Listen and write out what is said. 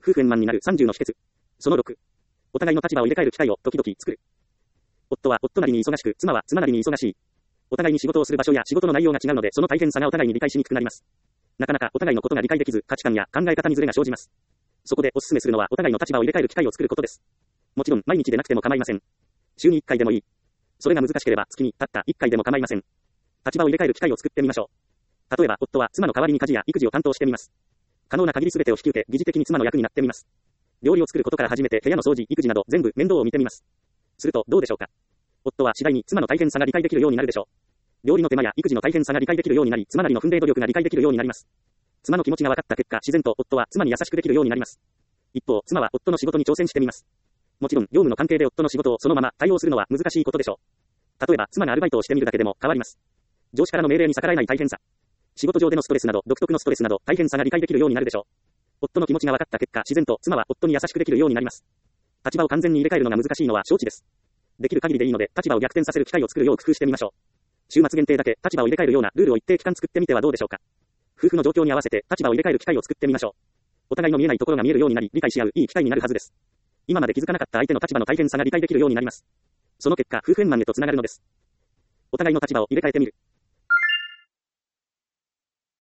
夫婦円満になる30の秘訣。その6。お互いの立場を入れ替える機会を時々作る。夫は夫なりに忙しく、妻は妻なりに忙しい。お互いに仕事をする場所や仕事の内容が違うので、その大変さがお互いに理解しにくくなります。なかなかお互いのことが理解できず、価値観や考え方にズレが生じます。そこでお勧めするのは、お互いの立場を入れ替える機会を作ることです。もちろん、毎日でなくても構いません。週に1回でもいい。それが難しければ、月にたった1回でも構いません。立場を入れ替える機会を作ってみましょう。例えば、夫は妻の代わりに家事や育児を担当してみます。可能な限り全てを引き受け、疑似的に妻の役になってみます。料理を作ることから始めて、部屋の掃除、育児など全部面倒を見てみます。すると、どうでしょうか。夫は次第に妻の大変さが理解できるようになるでしょう。料理の手間や育児の大変さが理解できるようになり、妻なりの奮励努力が理解できるようになります。妻の気持ちが分かった結果、自然と夫は妻に優しくできるようになります。一方、妻は夫の仕事に挑戦してみます。もちろん、業務の関係で夫の仕事をそのまま対応するのは難しいことでしょう。例えば、妻がアルバイトをしてみるだけでも変わります。上司からの命令に逆らえない大変さ。仕事上でのストレスなど、独特のストレスなど、大変さが理解できるようになるでしょう。夫の気持ちが分かった結果、自然と妻は夫に優しくできるようになります。立場を完全に入れ替えるのが難しいのは承知です。できる限りでいいので、立場を逆転させる機会を作るよう工夫してみましょう。週末限定だけ立場を入れ替えるようなルールを一定期間作ってみてはどうでしょうか。夫婦の状況に合わせて立場を入れ替える機会を作ってみましょう。お互いの見えないところが見えるようになり、理解し合ういい機会になるはずです。今まで気づかなかった相手の立場の大変さが理解できるようになります。その結果、夫婦円満へとつながるのです。お互いの立場を入れ替えてみる。